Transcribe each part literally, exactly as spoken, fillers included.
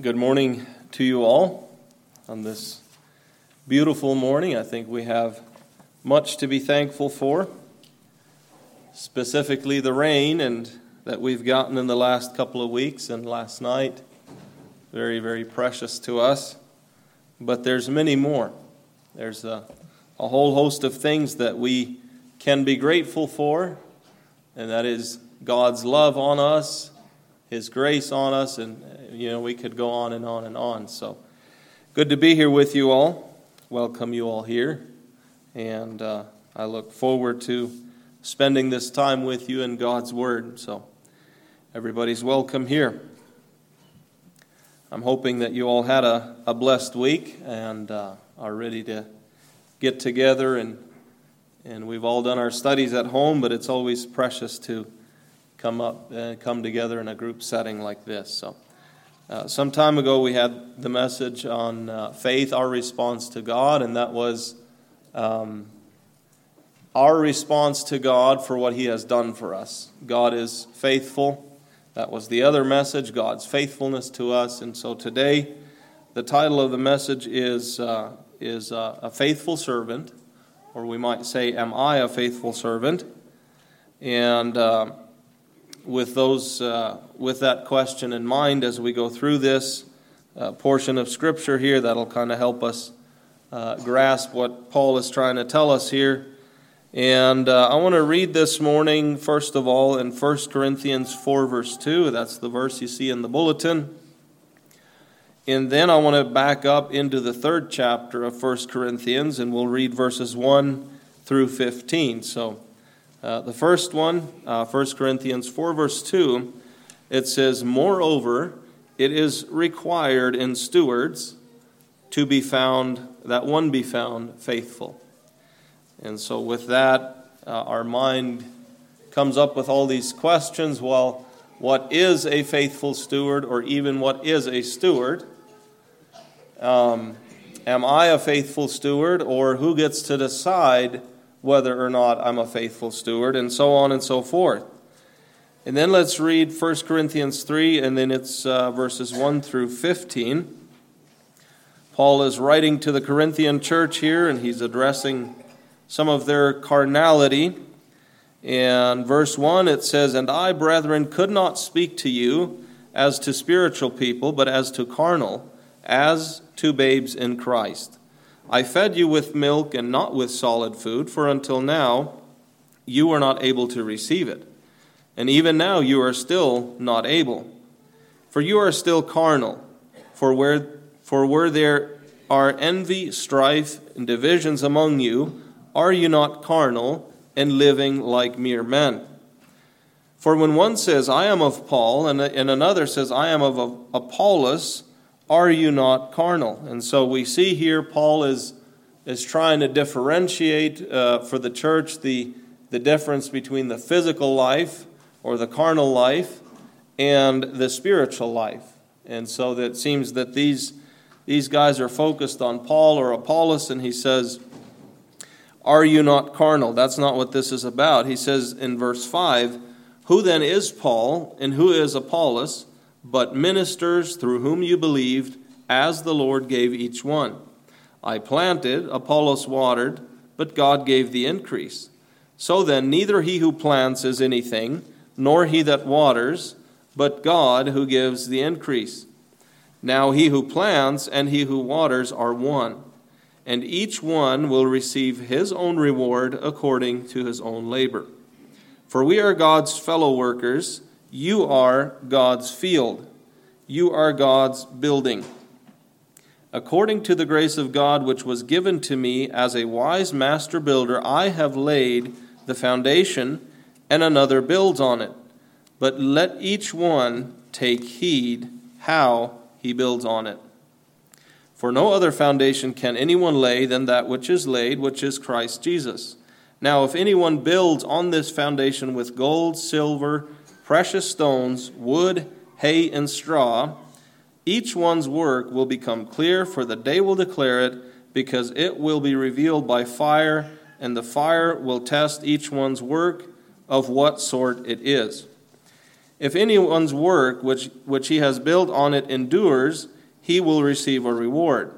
Good morning to you all on this beautiful morning. I think we have much to be thankful for, specifically the rain and that we've gotten in the last couple of weeks and last night. Very, very precious to us. But there's many more. There's a, a whole host of things that we can be grateful for, and that is God's love on us, His grace on us, and you know, we could go on and on and on. So, good to be here with you all. Welcome you all here. And uh, I look forward to spending this time with you in God's Word. So, everybody's welcome here. I'm hoping that you all had a, a blessed week and uh, are ready to get together. And, and we've all done our studies at home, but it's always precious to come up and come together in a group setting like this. So. Uh, some time ago, we had the message on uh, faith, our response to God, and that was um, our response to God for what He has done for us. God is faithful. That was the other message, God's faithfulness to us. And so today, the title of the message is uh, is uh, a faithful servant, or we might say, am I a faithful servant? And Uh, With those, uh, with that question in mind, as we go through this uh, portion of Scripture here, that'll kind of help us uh, grasp what Paul is trying to tell us here. And uh, I want to read this morning, first of all, in First Corinthians four, verse two. That's the verse you see in the bulletin. And then I want to back up into the third chapter of First Corinthians, and we'll read verses one through fifteen. So, Uh, the first one, uh, First Corinthians four, verse two, it says, "Moreover, it is required in stewards to be found, that one be found faithful." And so with that, uh, our mind comes up with all these questions. Well, what is a faithful steward, or even what is a steward? Um, am I a faithful steward, or who gets to decide whether or not I'm a faithful steward, and so on and so forth. And then let's read First Corinthians three, and then it's uh, verses one through fifteen. Paul is writing to the Corinthian church here, and he's addressing some of their carnality. And verse one, it says, "And I, brethren, could not speak to you as to spiritual people, but as to carnal, as to babes in Christ. I fed you with milk and not with solid food, for until now you were not able to receive it. And even now you are still not able. For you are still carnal. For where, for where there are envy, strife, and divisions among you, are you not carnal and living like mere men? For when one says, I am of Paul, and, and another says, I am of Apollos, are you not carnal?" And so we see here Paul is is trying to differentiate uh, for the church the, the difference between the physical life or the carnal life and the spiritual life. And so that it seems that these, these guys are focused on Paul or Apollos, and he says, are you not carnal? That's not what this is about. He says in verse five, "Who then is Paul and who is Apollos, but ministers through whom you believed, as the Lord gave each one? I planted, Apollos watered, but God gave the increase. So then, neither he who plants is anything, nor he that waters, but God who gives the increase. Now he who plants and he who waters are one, and each one will receive his own reward according to his own labor. For we are God's fellow workers. You are God's field. You are God's building. According to the grace of God which was given to me as a wise master builder, I have laid the foundation, and another builds on it. But let each one take heed how he builds on it. For no other foundation can anyone lay than that which is laid, which is Christ Jesus. Now if anyone builds on this foundation with gold, silver, precious stones, wood, hay, and straw, each one's work will become clear, for the day will declare it, because it will be revealed by fire, and the fire will test each one's work of what sort it is. If anyone's work which, which he has built on it endures, he will receive a reward.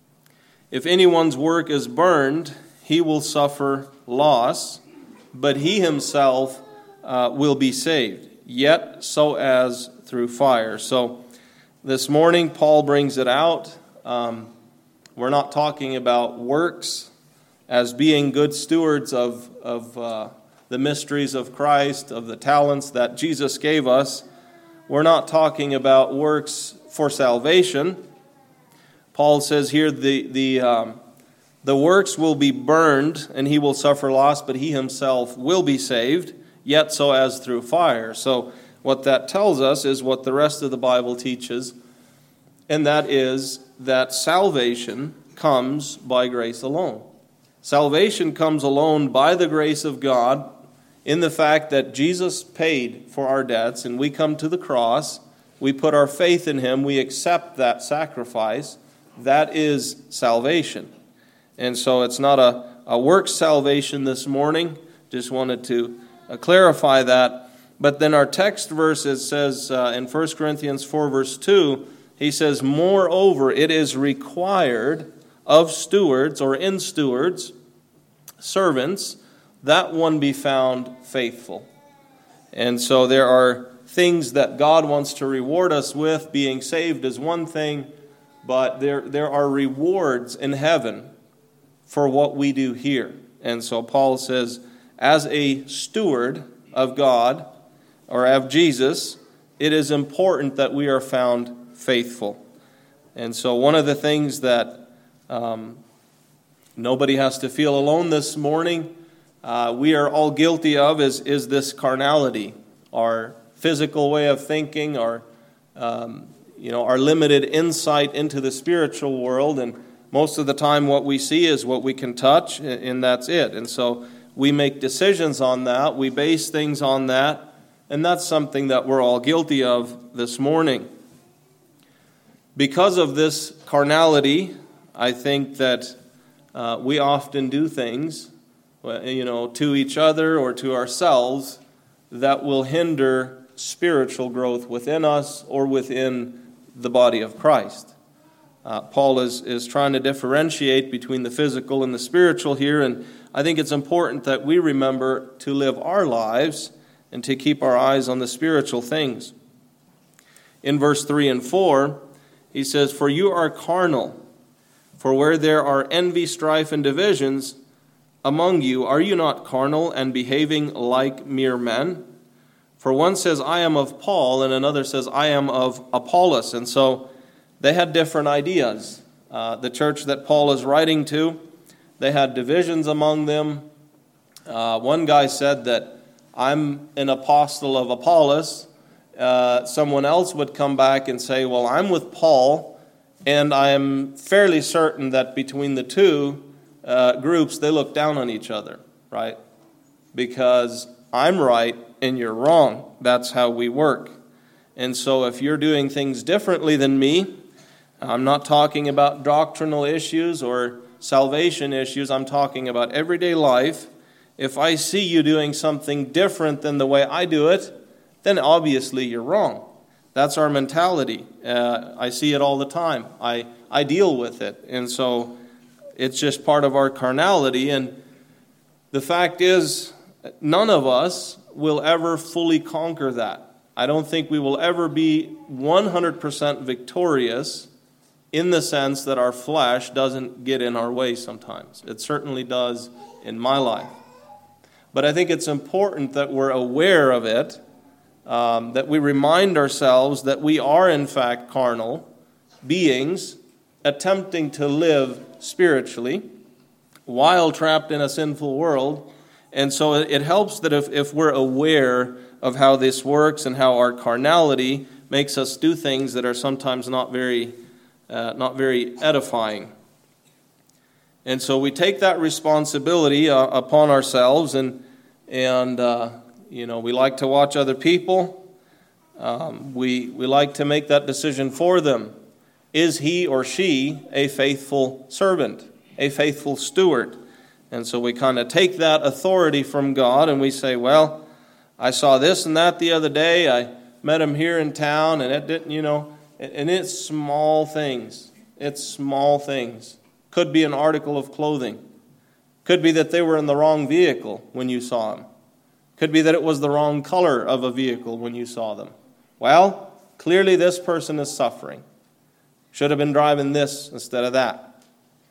If anyone's work is burned, he will suffer loss, but he himself uh, will be saved, yet so as through fire. So this morning, Paul brings it out. Um, we're not talking about works as being good stewards of, of uh, the mysteries of Christ, of the talents that Jesus gave us. We're not talking about works for salvation. Paul says here the the um, the works will be burned, and he will suffer loss, but he himself will be saved, yet so as through fire. So what that tells us is what the rest of the Bible teaches, and that is that salvation comes by grace alone. Salvation comes alone by the grace of God, in the fact that Jesus paid for our debts, and we come to the cross, we put our faith in him, we accept that sacrifice. That is salvation. And so it's not a, a works salvation this morning. Just wanted to uh, clarify that. But then our text verse, it says uh, in First Corinthians four, verse two, he says, moreover, it is required of stewards or in stewards, servants, that one be found faithful. And so there are things that God wants to reward us with. Being saved is one thing, but there, there are rewards in heaven for what we do here. And so Paul says, as a steward of God, or of Jesus, it is important that we are found faithful. And so one of the things that um, nobody has to feel alone this morning, uh, we are all guilty of is, is this carnality, our physical way of thinking, our um, you know, our limited insight into the spiritual world, and most of the time what we see is what we can touch, and that's it. And so we make decisions on that, we base things on that, and that's something that we're all guilty of this morning. Because of this carnality, I think that uh, we often do things, you know, to each other or to ourselves that will hinder spiritual growth within us or within the body of Christ. Uh, Paul is, is trying to differentiate between the physical and the spiritual here, and I think it's important that we remember to live our lives and to keep our eyes on the spiritual things. In verse three and four, he says, for you are carnal, for where there are envy, strife, and divisions among you, are you not carnal and behaving like mere men? For one says, I am of Paul, and another says, I am of Apollos. And so they had different ideas. Uh, the church that Paul is writing to, they had divisions among them. Uh, one guy said that I'm an apostle of Apollos. Uh, someone else would come back and say, well, I'm with Paul, and I am fairly certain that between the two uh, groups, they look down on each other, right? Because I'm right and you're wrong. That's how we work. And so if you're doing things differently than me, I'm not talking about doctrinal issues or salvation issues. I'm talking about everyday life. If I see you doing something different than the way I do it, then obviously you're wrong. That's our mentality. Uh, I see it all the time. I, I deal with it. And so it's just part of our carnality. And the fact is, none of us will ever fully conquer that. I don't think we will ever be one hundred percent victorious in the sense that our flesh doesn't get in our way sometimes. It certainly does in my life. But I think it's important that we're aware of it, um, that we remind ourselves that we are in fact carnal beings attempting to live spiritually while trapped in a sinful world. And so it helps that if, if we're aware of how this works and how our carnality makes us do things that are sometimes not very, uh, not very edifying. And so we take that responsibility uh, upon ourselves, and and uh, you know we like to watch other people. Um, we we like to make that decision for them. Is he or she a faithful servant, a faithful steward? And so we kind of take that authority from God and we say, well, I saw this and that the other day. I, met him here in town, and it didn't, you know, and it's small things. It's small things. Could be an article of clothing. Could be that they were in the wrong vehicle when you saw them. Could be that it was the wrong color of a vehicle when you saw them. Well, clearly this person is suffering. Should have been driving this instead of that.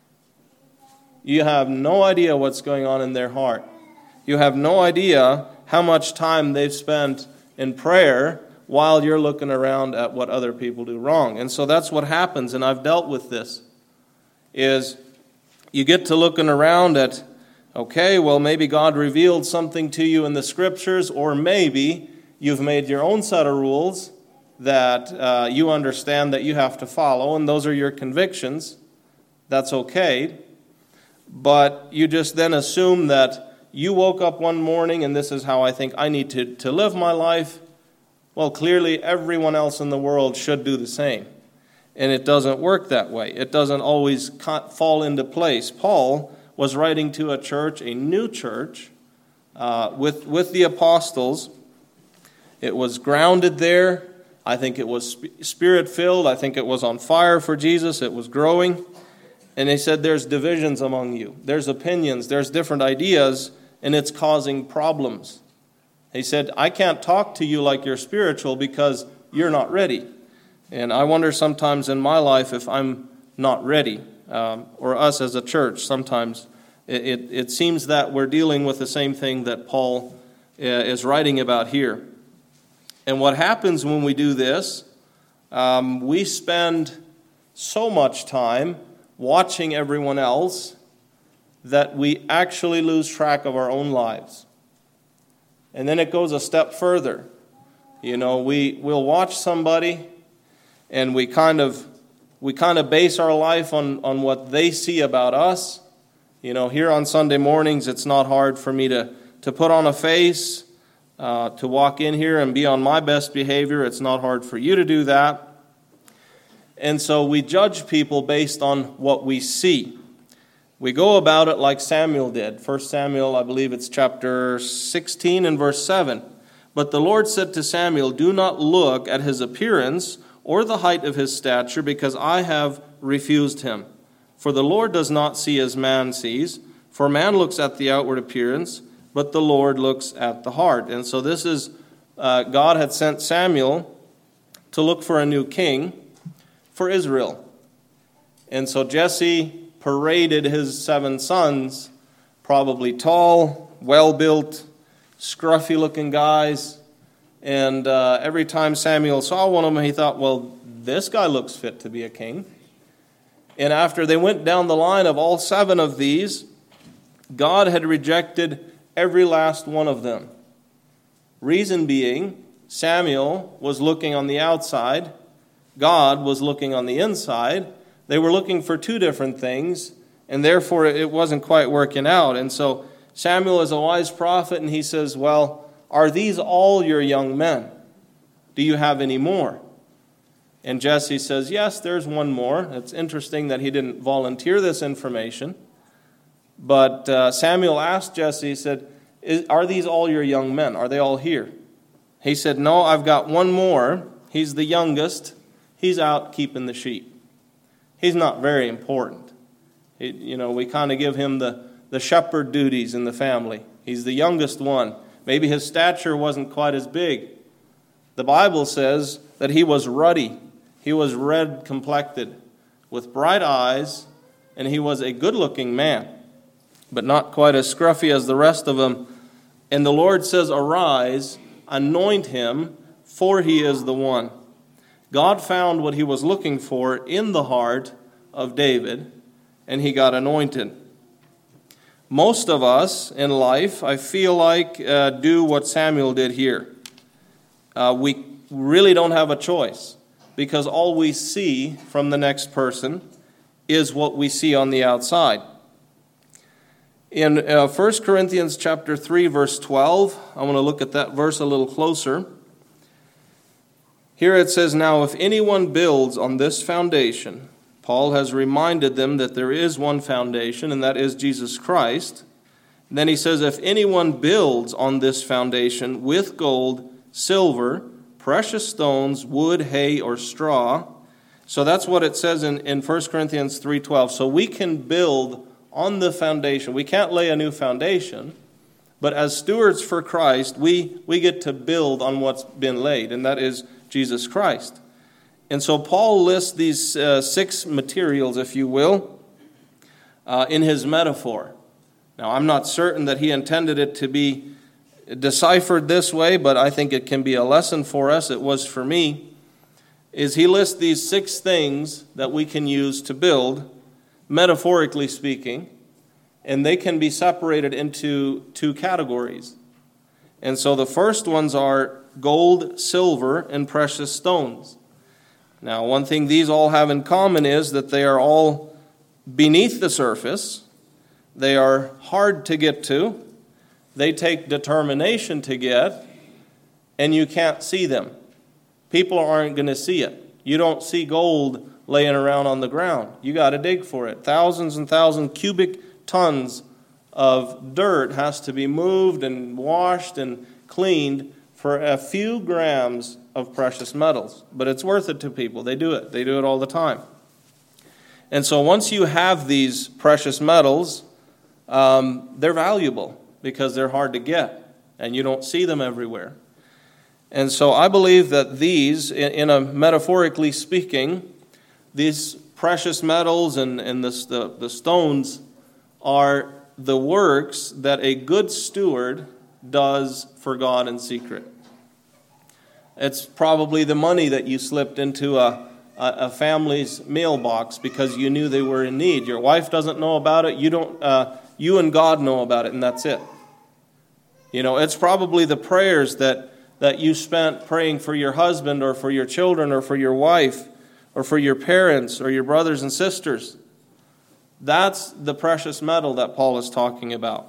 You have no idea what's going on in their heart. You have no idea how much time they've spent in prayer while you're looking around at what other people do wrong. And so that's what happens, and I've dealt with this, is you get to looking around at, okay, well, maybe God revealed something to you in the Scriptures, or maybe you've made your own set of rules that uh, you understand that you have to follow, and those are your convictions. That's okay. But you just then assume that you woke up one morning and this is how I think I need to, to live my life. Well, clearly everyone else in the world should do the same. And it doesn't work that way. It doesn't always fall into place. Paul was writing to a church, a new church, uh, with, with the apostles. It was grounded there. I think it was Spirit-filled. I think it was on fire for Jesus. It was growing. And they said there's divisions among you. There's opinions. There's different ideas, and it's causing problems. He said, I can't talk to you like you're spiritual because you're not ready. And I wonder sometimes in my life if I'm not ready, um, or us as a church. Sometimes it, it, it seems that we're dealing with the same thing that Paul uh, is writing about here. And what happens when we do this, um, we spend so much time watching everyone else that we actually lose track of our own lives. And then it goes a step further. You know, we will watch somebody and we kind of we kind of base our life on, on what they see about us. You know, here on Sunday mornings, it's not hard for me to, to put on a face, uh, to walk in here and be on my best behavior. It's not hard for you to do that. And so we judge people based on what we see. We go about it like Samuel did. First Samuel, I believe it's chapter sixteen and verse seven. But the Lord said to Samuel, do not look at his appearance or the height of his stature, because I have refused him. For the Lord does not see as man sees. For man looks at the outward appearance, but the Lord looks at the heart. And so this is, uh, God had sent Samuel to look for a new king for Israel. And so Jesse paraded his seven sons, probably tall, well-built, scruffy-looking guys. And uh, every time Samuel saw one of them, he thought, well, this guy looks fit to be a king. And after they went down the line of all seven of these, God had rejected every last one of them. Reason being, Samuel was looking on the outside, God was looking on the inside. They were looking for two different things, and therefore it wasn't quite working out. And so Samuel is a wise prophet, and he says, well, are these all your young men? Do you have any more? And Jesse says, yes, there's one more. It's interesting that he didn't volunteer this information. But uh, Samuel asked Jesse, he said, are these all your young men? Are they all here? He said, no, I've got one more. He's the youngest. He's out keeping the sheep. He's not very important. He, you know, we kind of give him the, the shepherd duties in the family. He's the youngest one. Maybe his stature wasn't quite as big. The Bible says that he was ruddy. He was red-complected with bright eyes, and he was a good-looking man, but not quite as scruffy as the rest of them. And the Lord says, arise, anoint him, for he is the one. God found what he was looking for in the heart of David, and he got anointed. Most of us in life, I feel like, uh, do what Samuel did here. Uh, we really don't have a choice, because all we see from the next person is what we see on the outside. In uh, First Corinthians chapter three, verse twelve, I want to look at that verse a little closer. Here it says, now if anyone builds on this foundation, Paul has reminded them that there is one foundation, and that is Jesus Christ. Then he says, if anyone builds on this foundation with gold, silver, precious stones, wood, hay, or straw. So that's what it says in, in First Corinthians three twelve. So we can build on the foundation. We can't lay a new foundation, but as stewards for Christ, we, we get to build on what's been laid, and that is Jesus Christ. And so Paul lists these uh, six materials, if you will, uh, in his metaphor. Now, I'm not certain that he intended it to be deciphered this way, but I think it can be a lesson for us. It was for me. Is he lists these six things that we can use to build, metaphorically speaking, and they can be separated into two categories. And so the first ones are gold, silver, and precious stones. Now, one thing these all have in common is that they are all beneath the surface. They are hard to get to. They take determination to get, and you can't see them. People aren't going to see it. You don't see gold laying around on the ground. You got to dig for it. Thousands and thousands cubic tons of dirt has to be moved and washed and cleaned for a few grams of precious metals. But it's worth it to people. They do it. They do it all the time. And so once you have these precious metals, um, they're valuable because they're hard to get and you don't see them everywhere. And so I believe that these, in, in a metaphorically speaking, these precious metals and, and this, the, the stones are the works that a good steward does for God in secret. It's probably the money that you slipped into a, a, a family's mailbox because you knew they were in need. Your wife doesn't know about it. You don't. Uh, you and God know about it, and that's it. You know, it's probably the prayers that, that you spent praying for your husband or for your children or for your wife or for your parents or your brothers and sisters. That's the precious metal that Paul is talking about.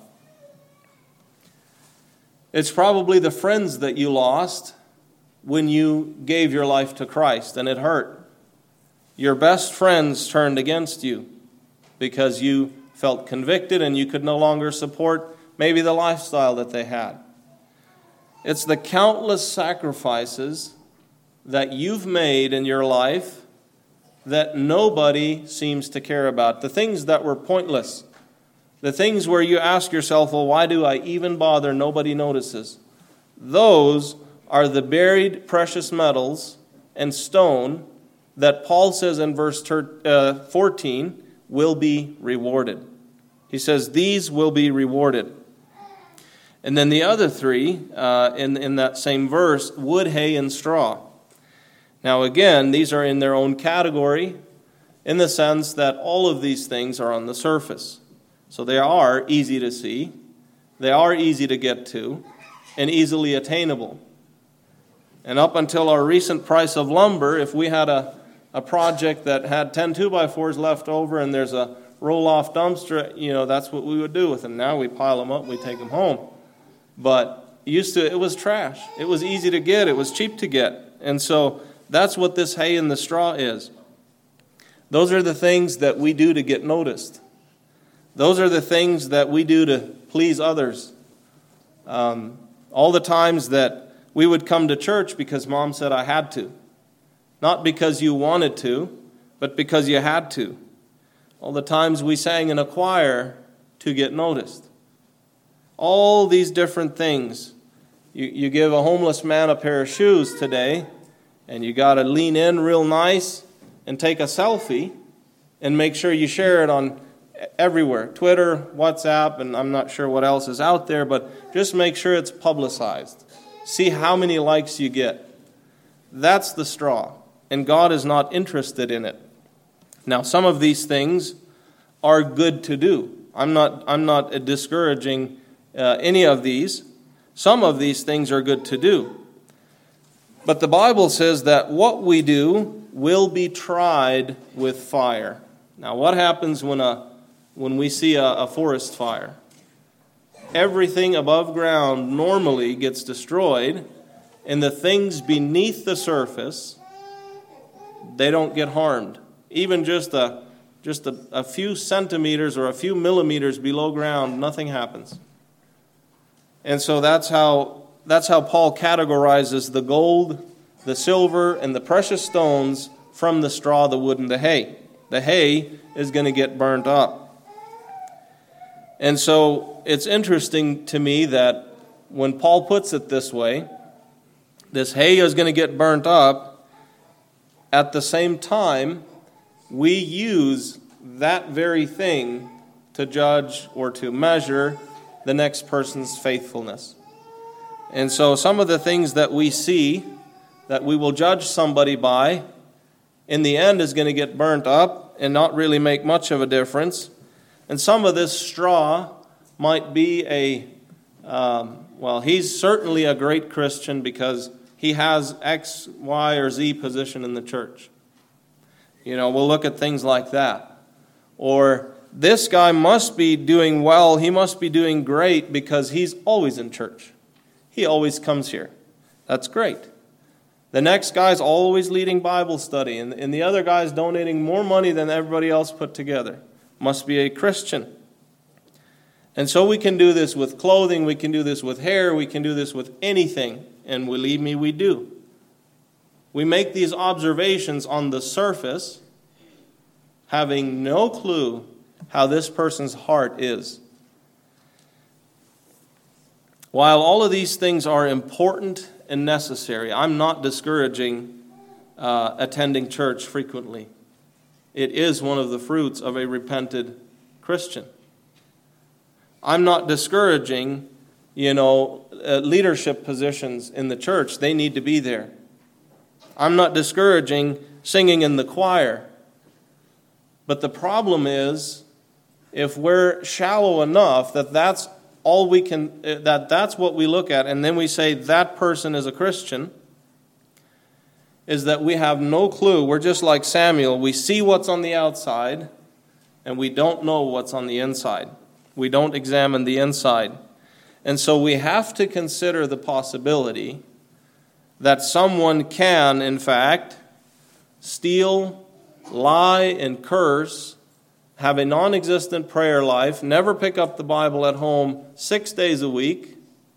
It's probably the friends that you lost when you gave your life to Christ, and it hurt. Your best friends turned against you because you felt convicted and you could no longer support maybe the lifestyle that they had. It's the countless sacrifices that you've made in your life that nobody seems to care about. The things that were pointless. The things where you ask yourself, well, why do I even bother? Nobody notices. Those are the buried precious metals and stone that Paul says in verse fourteen will be rewarded. He says these will be rewarded. And then the other three uh, in, in that same verse, wood, hay, and straw. Now again, these are in their own category in the sense that all of these things are on the surface. So they are easy to see, they are easy to get to, and easily attainable. And up until our recent price of lumber, if we had a, a project that had ten two by fours left over and there's a roll-off dumpster, you know, that's what we would do with them. Now we pile them up, we take them home. But used to, it was trash. It was easy to get. It was cheap to get. And so that's what this hay and the straw is. Those are the things that we do to get noticed. Those are the things that we do to please others. Um, all the times that we would come to church because Mom said I had to. Not because you wanted to, but because you had to. All the times we sang in a choir to get noticed. All these different things. You, you give a homeless man a pair of shoes today, and you got to lean in real nice and take a selfie and make sure you share it on everywhere. Twitter, WhatsApp, and I'm not sure what else is out there, but just make sure it's publicized. See how many likes you get. That's the straw, and God is not interested in it. Now, some of these things are good to do. I'm not, I'm not discouraging uh, any of these. Some of these things are good to do. But the Bible says that what we do will be tried with fire. Now, what happens when a when we see a, a forest fire? Everything above ground normally gets destroyed, and the things beneath the surface, they don't get harmed. Even just a just a, a few centimeters or a few millimeters below ground, nothing happens. And so that's how that's how Paul categorizes the gold, the silver, and the precious stones from the straw, the wood, and the hay. The hay is going to get burnt up. And so it's interesting to me that when Paul puts it this way, this hay is going to get burnt up. At the same time, we use that very thing to judge or to measure the next person's faithfulness. And so some of the things that we see that we will judge somebody by, in the end is going to get burnt up and not really make much of a difference. And some of this straw might be a, um, well, he's certainly a great Christian because he has X, Y, or Z position in the church. You know, we'll look at things like that. Or this guy must be doing well, he must be doing great because he's always in church. He always comes here. That's great. The next guy's always leading Bible study, and, and the other guy's donating more money than everybody else put together. Must be a Christian. And so we can do this with clothing, we can do this with hair, we can do this with anything. And believe me, we do. We make these observations on the surface, having no clue how this person's heart is. While all of these things are important and necessary, I'm not discouraging uh, attending church frequently. It is one of the fruits of a repented Christian. I'm not discouraging, you know, uh, leadership positions in the church. They need to be there. I'm not discouraging singing in the choir. But the problem is, if we're shallow enough that that's all we can, that that's what we look at, and then we say that person is a Christian, is that we have no clue. We're just like Samuel. We see what's on the outside, and we don't know what's on the inside. We don't examine the inside. And so we have to consider the possibility that someone can, in fact, steal, lie, and curse, have a non-existent prayer life, never pick up the Bible at home six days a week.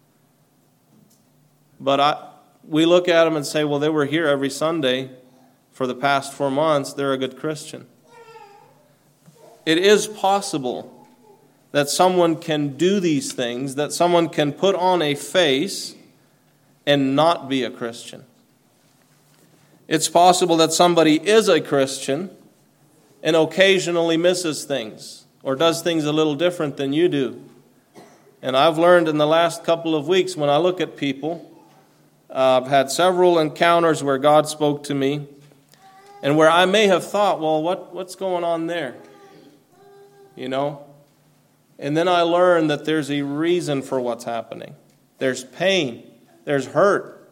But I, we look at them and say, well, they were here every Sunday for the past four months. They're a good Christian. It is possible that someone can do these things, that someone can put on a face and not be a Christian. It's possible that somebody is a Christian and occasionally misses things or does things a little different than you do. And I've learned in the last couple of weeks when I look at people, uh, I've had several encounters where God spoke to me and where I may have thought, well, what, what's going on there? You know? And then I learned that there's a reason for what's happening. There's pain. There's hurt.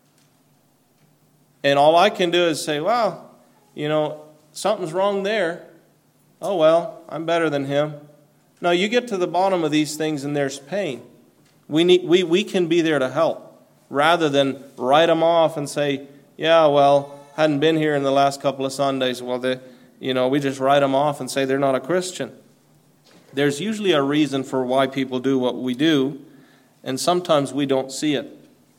And all I can do is say, well, you know, something's wrong there. Oh, well, I'm better than him. No, you get to the bottom of these things and there's pain. We need, we, we can be there to help rather than write them off and say, yeah, well, hadn't been here in the last couple of Sundays. Well, they, you know, we just write them off and say they're not a Christian. There's usually a reason for why people do what we do, and sometimes we don't see it.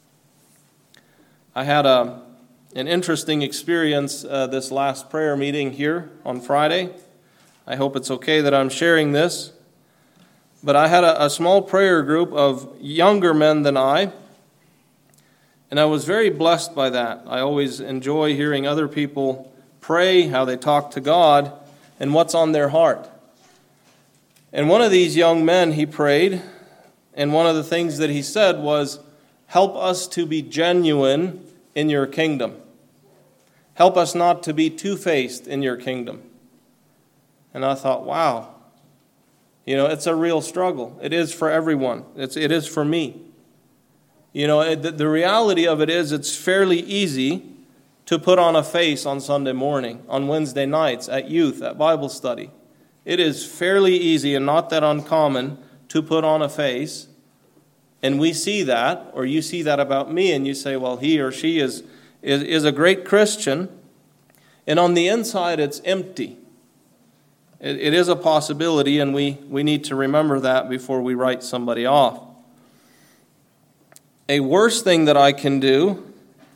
I had a, an interesting experience uh, this last prayer meeting here on Friday. I hope it's okay that I'm sharing this. But I had a, a small prayer group of younger men than I, and I was very blessed by that. I always enjoy hearing other people pray, how they talk to God, and what's on their heart. And one of these young men, he prayed, and one of the things that he said was, help us to be genuine in your kingdom. Help us not to be two-faced in your kingdom. And I thought, wow, you know, it's a real struggle. It is for everyone. It's, it is for me. You know, it, the, the reality of it is it's fairly easy to put on a face on Sunday morning, on Wednesday nights, at youth, at Bible study. It is fairly easy and not that uncommon to put on a face, and we see that, or you see that about me, and you say, well, he or she is, is, is a great Christian, and on the inside it's empty. It, it is a possibility, and we, we need to remember that before we write somebody off. A worse thing that I can do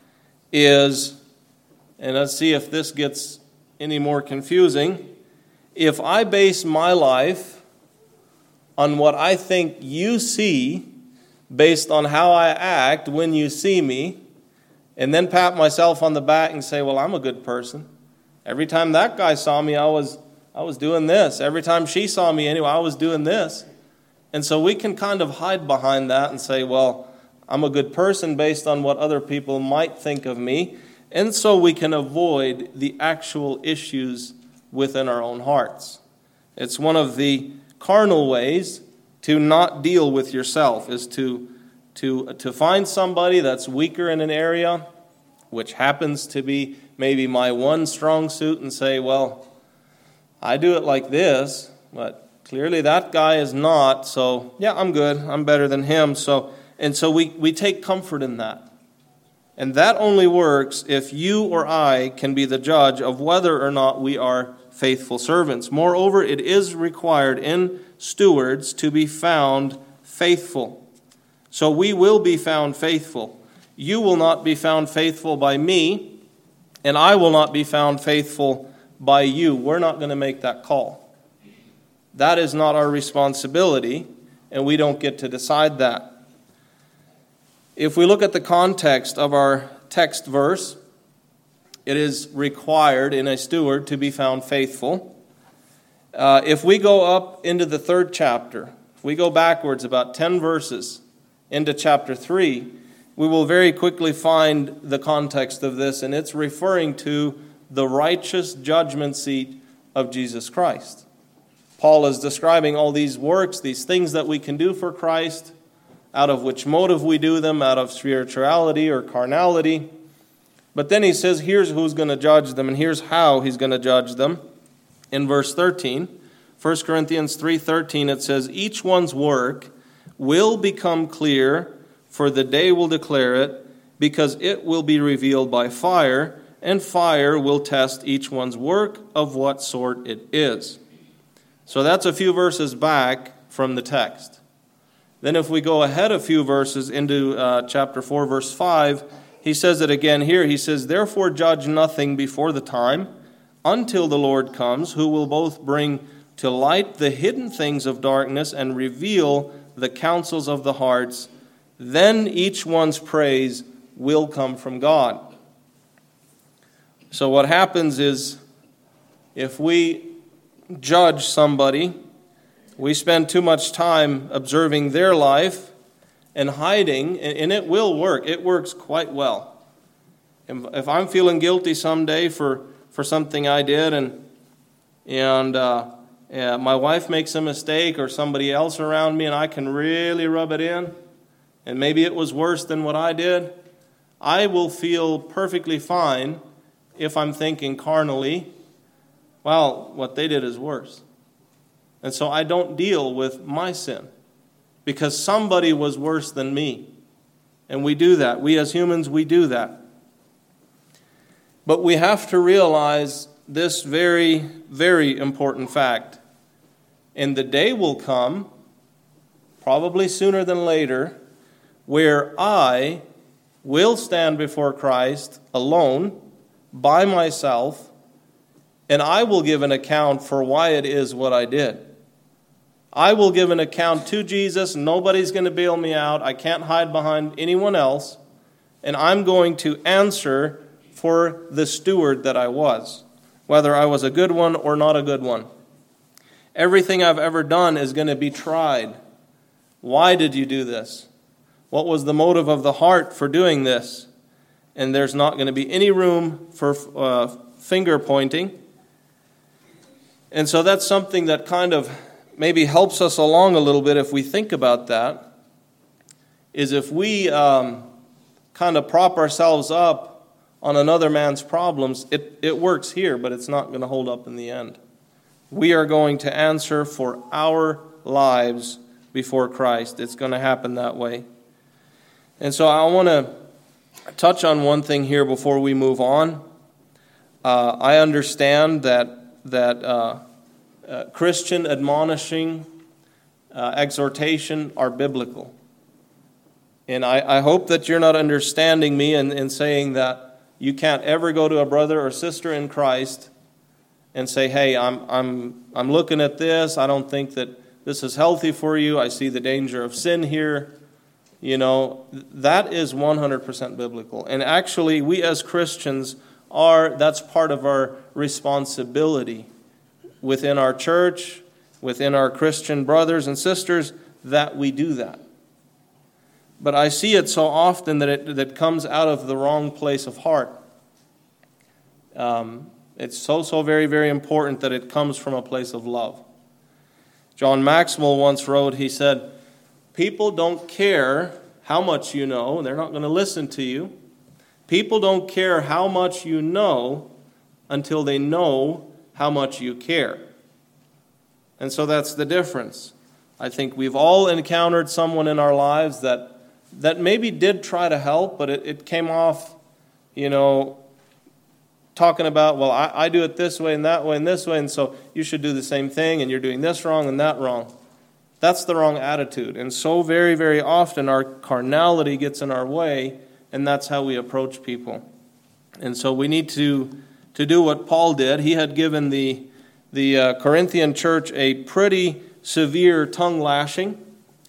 is, and let's see if this gets any more confusing, if I base my life on what I think you see based on how I act when you see me, and then pat myself on the back and say, well, I'm a good person. Every time that guy saw me, I was I was doing this. Every time she saw me anyway, I was doing this. And so we can kind of hide behind that and say, well, I'm a good person based on what other people might think of me. And so we can avoid the actual issues within our own hearts. It's one of the carnal ways to not deal with yourself, is to, to, to find somebody that's weaker in an area, which happens to be maybe my one strong suit, and say, well, I do it like this, but clearly that guy is not, so yeah, I'm good, I'm better than him. So, and so we, we take comfort in that. And that only works if you or I can be the judge of whether or not we are faithful servants. Moreover, it is required in stewards to be found faithful. So we will be found faithful. You will not be found faithful by me, and I will not be found faithful by you. We're not going to make that call. That is not our responsibility, and we don't get to decide that. If we look at the context of our text verse, it is required in a steward to be found faithful. Uh, if we go up into the third chapter, if we go backwards about ten verses into chapter three, we will very quickly find the context of this, and it's referring to the righteous judgment seat of Jesus Christ. Paul is describing all these works, these things that we can do for Christ, out of which motive we do them, out of spirituality or carnality. But then he says, here's who's going to judge them, and here's how he's going to judge them. In verse thirteen, First Corinthians three thirteen, it says, each one's work will become clear, for the day will declare it, because it will be revealed by fire, and fire will test each one's work of what sort it is. So that's a few verses back from the text. Then if we go ahead a few verses into uh, chapter four, verse five, he says it again here. He says, therefore judge nothing before the time, until the Lord comes, who will both bring to light the hidden things of darkness and reveal the counsels of the hearts. Then each one's praise will come from God. So what happens is, if we judge somebody, we spend too much time observing their life and hiding, and it will work. It works quite well. If I'm feeling guilty someday for, for something I did, and and uh, yeah, my wife makes a mistake or somebody else around me, and I can really rub it in, and maybe it was worse than what I did, I will feel perfectly fine if I'm thinking carnally, well, what they did is worse. And so I don't deal with my sin, because somebody was worse than me. And we do that. We as humans, we do that. But we have to realize this very, very important fact. And the day will come, probably sooner than later, where I will stand before Christ alone, by myself, and I will give an account for why it is what I did. I will give an account to Jesus. Nobody's going to bail me out. I can't hide behind anyone else. And I'm going to answer for the steward that I was, whether I was a good one or not a good one. Everything I've ever done is going to be tried. Why did you do this? What was the motive of the heart for doing this? And there's not going to be any room for uh, finger pointing. And so that's something that kind of maybe helps us along a little bit if we think about that, is if we um, kind of prop ourselves up on another man's problems, it, it works here, but it's not going to hold up in the end. We are going to answer for our lives before Christ. It's going to happen that way. And so I want to touch on one thing here before we move on. Uh, I understand that that uh, uh, Christian admonishing, uh, exhortation are biblical. And I, I hope that you're not understanding me and, and saying that You can't ever go to a brother or sister in Christ and say, hey, I'm I'm I'm looking at this. I don't think that this is healthy for you. I see the danger of sin here. You know, that is one hundred percent biblical. And actually, we as Christians are, that's part of our responsibility within our church, within our Christian brothers and sisters, that we do that. But I see it so often that it that comes out of the wrong place of heart. Um, it's so, so very, very important that it comes from a place of love. John Maxwell once wrote, he said, people don't care how much you know. They're not going to listen to you. People don't care how much you know until they know how much you care. And so that's the difference. I think we've all encountered someone in our lives that that maybe did try to help, but it, it came off, you know, talking about, well, I, I do it this way and that way and this way, and so you should do the same thing, and you're doing this wrong and that wrong. That's the wrong attitude. And so very, very often our carnality gets in our way, and that's how we approach people. And so we need to, to do what Paul did. He had given the, the uh, Corinthian church a pretty severe tongue lashing,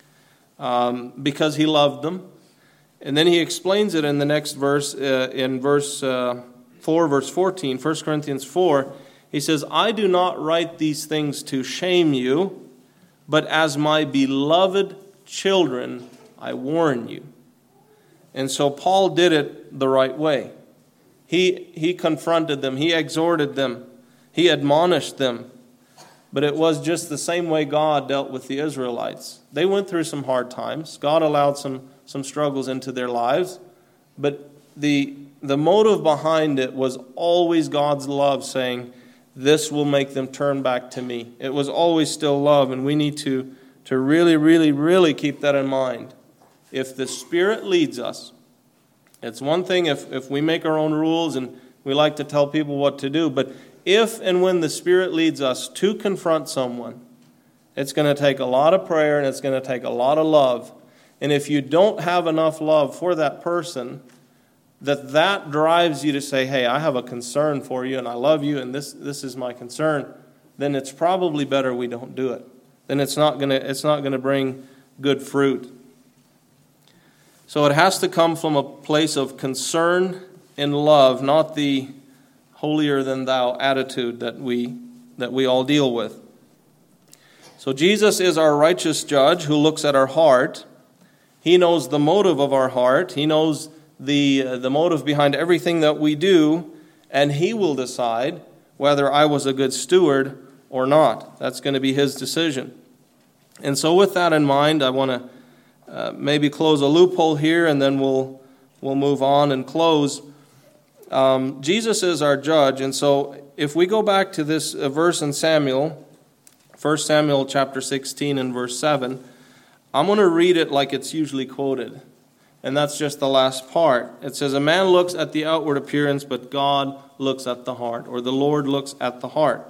Um, because he loved them. And then he explains it in the next verse, uh, in verse uh, four, verse fourteen, First Corinthians four. He says, I do not write these things to shame you, but as my beloved children, I warn you. And so Paul did it the right way. He, he confronted them. He exhorted them. He admonished them. But it was just the same way God dealt with the Israelites. They went through some hard times. God allowed some, some struggles into their lives. But the, the motive behind it was always God's love, saying, this will make them turn back to me. It was always still love, and we need to, to really, really, really keep that in mind. If the Spirit leads us, it's one thing if, if we make our own rules and we like to tell people what to do, but if and when the Spirit leads us to confront someone, it's going to take a lot of prayer and it's going to take a lot of love. And if you don't have enough love for that person, that that drives you to say, hey, I have a concern for you and I love you and this, this is my concern, then it's probably better we don't do it. Then it's not going to, it's not going to bring good fruit. So it has to come from a place of concern and love, not the holier than thou attitude that we that we all deal with. So Jesus is our righteous judge who looks at our heart. He knows the motive of our heart. He knows the uh, the motive behind everything that we do, and he will decide whether I was a good steward or not. That's going to be his decision. And so with that in mind, I want to uh, maybe close a loophole here, and then we'll we'll move on and close. Um, Jesus is our judge, and so if we go back to this uh, verse in Samuel, First Samuel chapter sixteen and verse seven, I'm going to read it like it's usually quoted, and that's just the last part. It says, a man looks at the outward appearance, but God looks at the heart, or the Lord looks at the heart.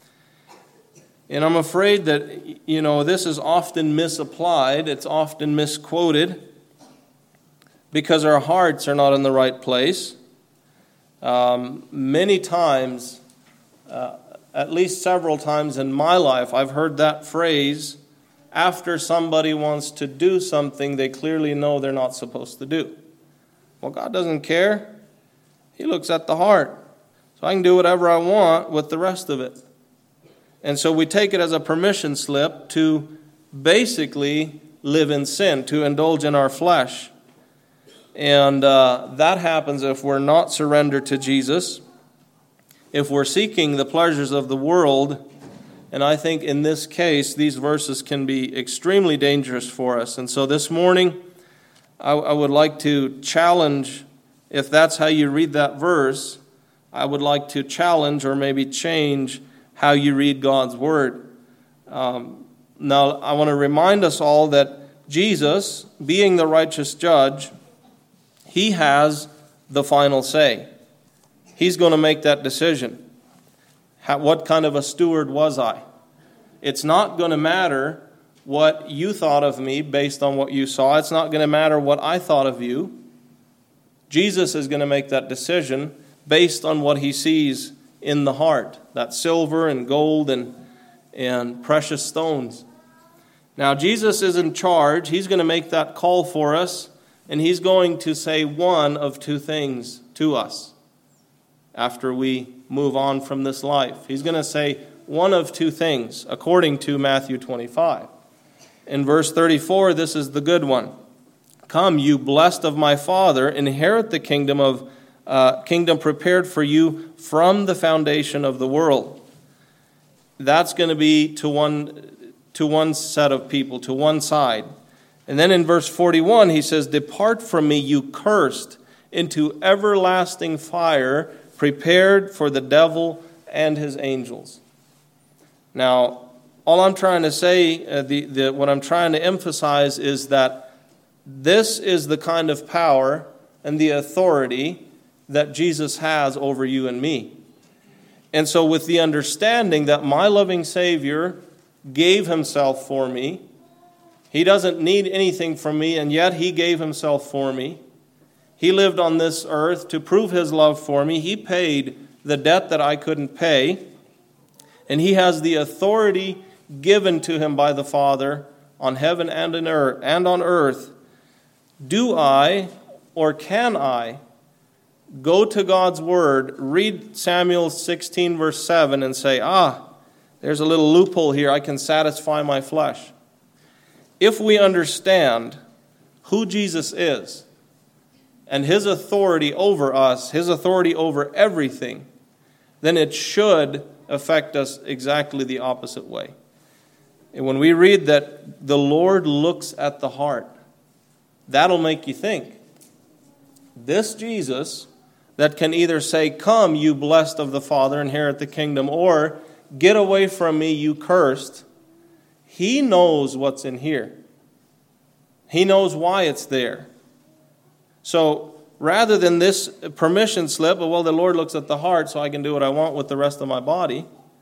And I'm afraid that, you know, this is often misapplied, it's often misquoted, because our hearts are not in the right place. Um, many times, uh, at least several times in my life, I've heard that phrase after somebody wants to do something they clearly know they're not supposed to do. Well, God doesn't care. He looks at the heart. So I can do whatever I want with the rest of it. And so we take it as a permission slip to basically live in sin, to indulge in our flesh. And uh, that happens if we're not surrendered to Jesus, if we're seeking the pleasures of the world. And I think in this case, these verses can be extremely dangerous for us. And so this morning, I, I would like to challenge, if that's how you read that verse, I would like to challenge or maybe change how you read God's Word. Um, now, I want to remind us all that Jesus, being the righteous judge, he has the final say. He's going to make that decision. How, what kind of a steward was I? It's not going to matter what you thought of me based on what you saw. It's not going to matter what I thought of you. Jesus is going to make that decision based on what he sees in the heart, that silver and gold and, and precious stones. Now, Jesus is in charge. He's going to make that call for us, and he's going to say one of two things to us after we move on from this life. He's going to say one of two things, according to Matthew twenty-five. In verse thirty-four, this is the good one. Come, you blessed of my Father, inherit the kingdom of uh, kingdom prepared for you from the foundation of the world. That's going to be to one to one set of people, to one side. And then in verse forty-one, he says, depart from me, you cursed, into everlasting fire, prepared for the devil and his angels. Now, all I'm trying to say, uh, the, the, what I'm trying to emphasize is that this is the kind of power and the authority that Jesus has over you and me. And so with the understanding that my loving Savior gave himself for me, he doesn't need anything from me, and yet he gave himself for me. He lived on this earth to prove his love for me. He paid the debt that I couldn't pay. And he has the authority given to him by the Father on heaven and on earth, and on earth. Do I, or can I, go to God's Word, read Samuel sixteen, verse seven, and say, ah, there's a little loophole here. I can satisfy my flesh. If we understand who Jesus is and his authority over us, his authority over everything, then it should affect us exactly the opposite way. And when we read that the Lord looks at the heart, that'll make you think. This Jesus that can either say, come, you blessed of the Father, inherit the kingdom, or get away from me, you cursed, he knows what's in here. He knows why it's there. So rather than this permission slip, well, the Lord looks at the heart so I can do what I want with the rest of my body,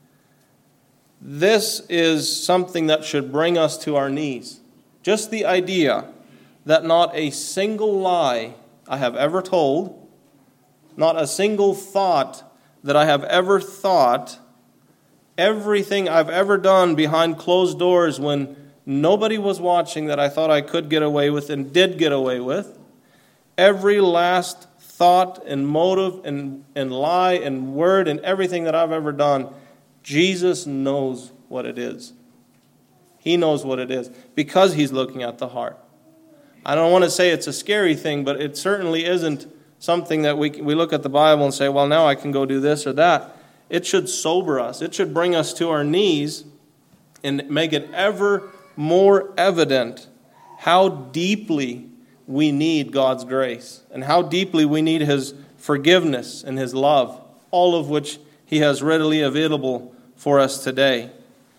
this is something that should bring us to our knees. Just the idea that not a single lie I have ever told, not a single thought that I have ever thought, everything I've ever done behind closed doors when nobody was watching that I thought I could get away with and did get away with, every last thought and motive and, and lie and word and everything that I've ever done, Jesus knows what it is. He knows what it is because he's looking at the heart. I don't want to say it's a scary thing, but it certainly isn't something that we we look at the Bible and say, well, now I can go do this or that. It should sober us. It should bring us to our knees and make it ever more evident how deeply we need God's grace and how deeply we need his forgiveness and his love, all of which he has readily available for us today.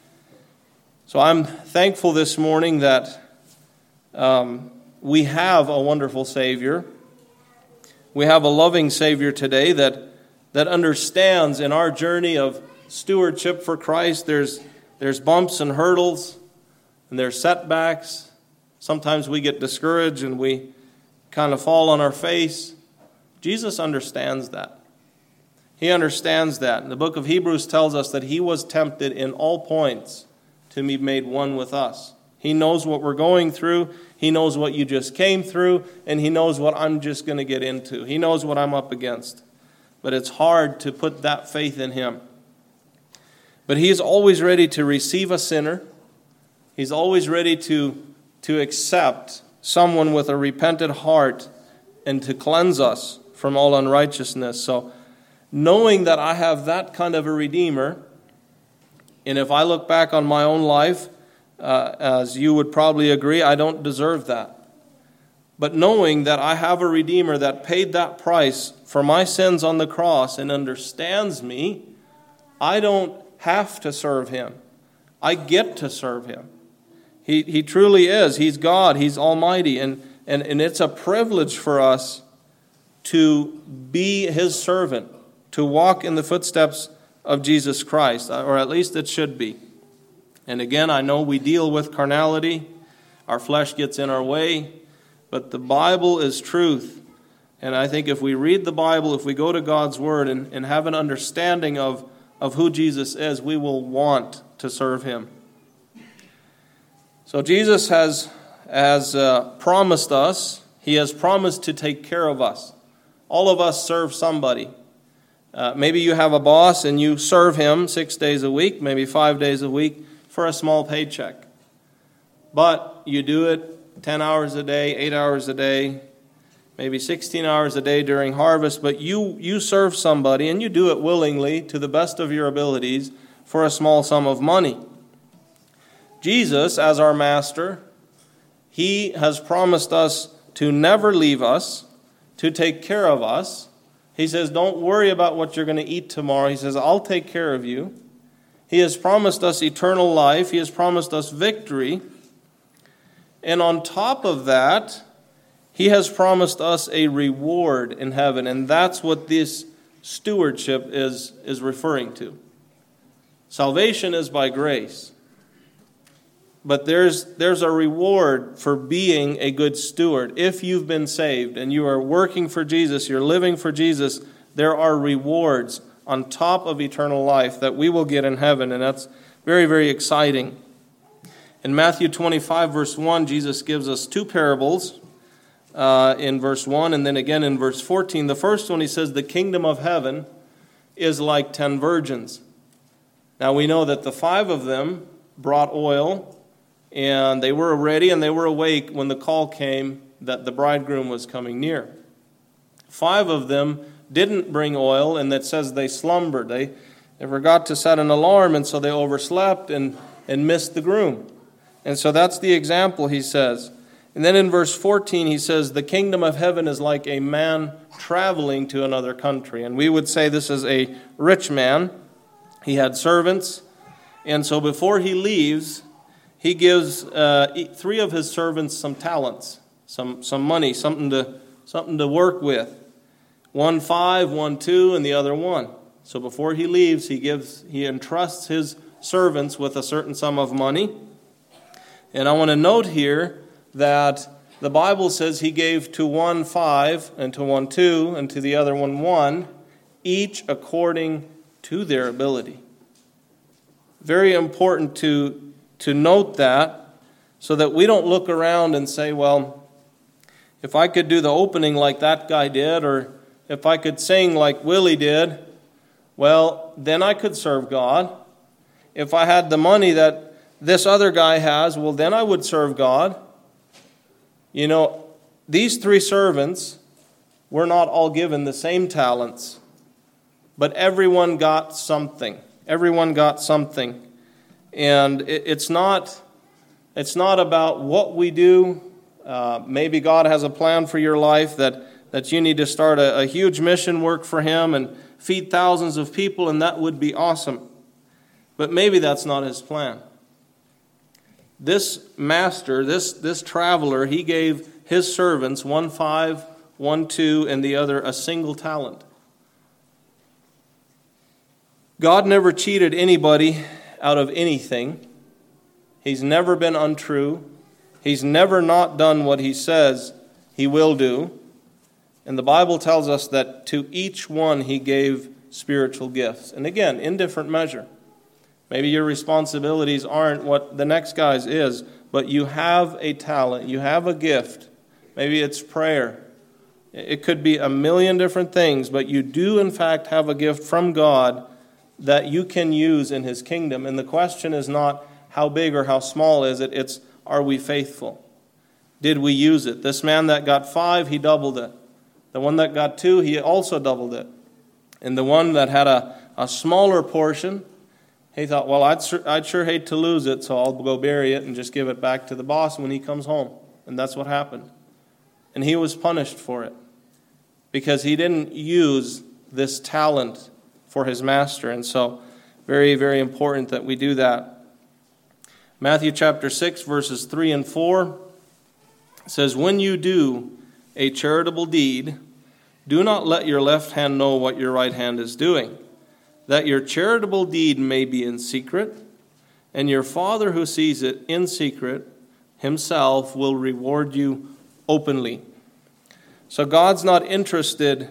So I'm thankful this morning that um, we have a wonderful Savior. We have a loving Savior today that, that understands in our journey of stewardship for Christ, there's, there's bumps and hurdles, and there's setbacks. Sometimes we get discouraged and we kind of fall on our face. Jesus understands that. He understands that. And the book of Hebrews tells us that he was tempted in all points to be made one with us. He knows what we're going through. He knows what you just came through. And he knows what I'm just going to get into. He knows what I'm up against. But it's hard to put that faith in him. But he is always ready to receive a sinner. He's always ready to, to accept someone with a repentant heart and to cleanse us from all unrighteousness. So knowing that I have that kind of a Redeemer, and if I look back on my own life, uh, as you would probably agree, I don't deserve that. But knowing that I have a Redeemer that paid that price for my sins on the cross and understands me, I don't have to serve him. I get to serve him. He he truly is. He's God. He's almighty. And, and, and it's a privilege for us to be his servant, to walk in the footsteps of Jesus Christ, or at least it should be. And again, I know we deal with carnality. Our flesh gets in our way. But the Bible is truth. And I think if we read the Bible, if we go to God's Word and, and have an understanding of, of who Jesus is, we will want to serve Him. So Jesus has, has uh, promised us, He has promised to take care of us. All of us serve somebody. Uh, maybe you have a boss and you serve him six days a week, maybe five days a week for a small paycheck. But you do it ten hours a day, eight hours a day, maybe sixteen hours a day during harvest, but you, you serve somebody and you do it willingly to the best of your abilities for a small sum of money. Jesus, as our master, He has promised us to never leave us, to take care of us. He says, don't worry about what you're going to eat tomorrow. He says, I'll take care of you. He has promised us eternal life. He has promised us victory. And on top of that, He has promised us a reward in heaven. And that's what this stewardship is, is referring to. Salvation is by grace. But there's, there's a reward for being a good steward. If you've been saved and you are working for Jesus, you're living for Jesus, there are rewards on top of eternal life that we will get in heaven. And that's very, very exciting. In Matthew twenty-five, verse one, Jesus gives us two parables uh, in verse one and then again in verse fourteen. The first one, He says, the kingdom of heaven is like ten virgins. Now we know that the five of them brought oil, and they were ready and they were awake when the call came that the bridegroom was coming near. Five of them didn't bring oil, and that says they slumbered. They, they forgot to set an alarm, and so they overslept and, and missed the groom. And so that's the example, He says. And then in verse fourteen, He says, the kingdom of heaven is like a man traveling to another country. And we would say this is a rich man. He had servants. And so before he leaves, he gives uh, three of his servants some talents, some some money, something to something to work with. One five, one two, and the other one. So before he leaves, he gives he entrusts his servants with a certain sum of money. And I want to note here that the Bible says he gave to one five, and to one two, and to the other one one, each according to their ability. Very important to to note that, so that we don't look around and say, well, if I could do the opening like that guy did, or if I could sing like Willie did, well, then I could serve God. If I had the money that this other guy has, well, then I would serve God. You know, these three servants were not all given the same talents, but everyone got something. Everyone got something. And it's not, it's not about what we do. Uh, maybe God has a plan for your life that, that you need to start a, a huge mission work for Him and feed thousands of people, and that would be awesome. But maybe that's not His plan. This master, this, this traveler, he gave his servants one five, one two, and the other a single talent. God never cheated anybody out of anything. He's never been untrue. He's never not done what He says He will do. And the Bible tells us that to each one He gave spiritual gifts. And again, in different measure. Maybe your responsibilities aren't what the next guy's is, but you have a talent, you have a gift. Maybe it's prayer. It could be a million different things, but you do in fact have a gift from God that you can use in His kingdom. And the question is not how big or how small is it, it's are we faithful? Did we use it? This man that got five, he doubled it. The one that got two, he also doubled it. And the one that had a, a smaller portion, he thought, well, I'd, sur- I'd sure hate to lose it, so I'll go bury it and just give it back to the boss when he comes home. And that's what happened. And he was punished for it because he didn't use this talent for his master. And so very, very important that we do that. Matthew chapter six, verses three and four says, when you do a charitable deed, do not let your left hand know what your right hand is doing, that your charitable deed may be in secret, and your Father who sees it in secret Himself will reward you openly. So God's not interested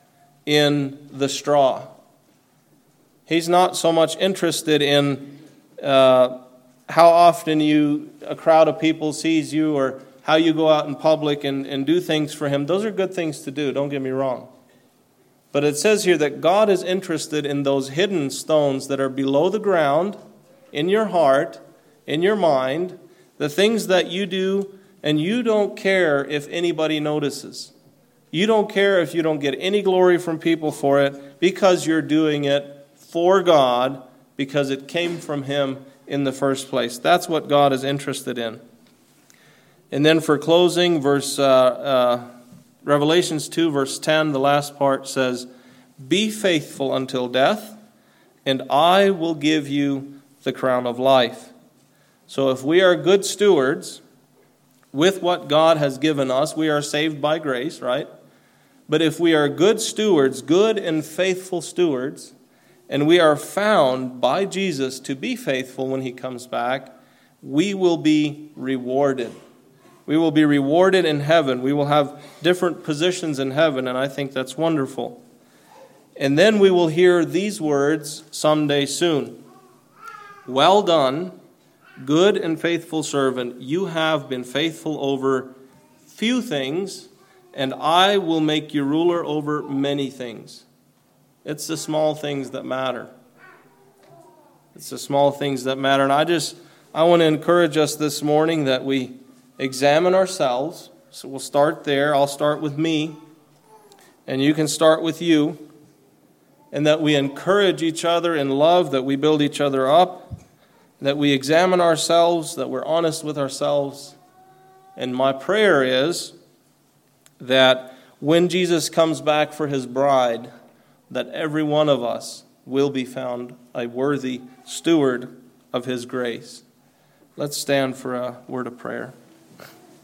in the straw. He's not so much interested in uh, how often you a crowd of people sees you or how you go out in public and, and do things for Him. Those are good things to do, don't get me wrong. But it says here that God is interested in those hidden stones that are below the ground, in your heart, in your mind, the things that you do, and you don't care if anybody notices. You don't care if you don't get any glory from people for it, because you're doing it for God, because it came from Him in the first place. That's what God is interested in. And then for closing, verse uh, uh, Revelations two, verse ten, the last part says, "Be faithful until death, and I will give you the crown of life." So if we are good stewards with what God has given us, we are saved by grace, right? But if we are good stewards, good and faithful stewards, and we are found by Jesus to be faithful when He comes back, we will be rewarded. We will be rewarded in heaven. We will have different positions in heaven, and I think that's wonderful. And then we will hear these words someday soon. "Well done, good and faithful servant. You have been faithful over few things, and I will make you ruler over many things." It's the small things that matter. It's the small things that matter. And I just, I want to encourage us this morning that we examine ourselves. So we'll start there. I'll start with me, and you can start with you. And that we encourage each other in love, that we build each other up, that we examine ourselves, that we're honest with ourselves. And my prayer is that when Jesus comes back for His bride, that every one of us will be found a worthy steward of His grace. Let's stand for a word of prayer.